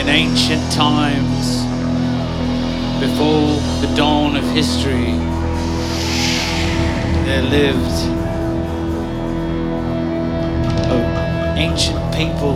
in ancient times, before the dawn of history, there lived an ancient people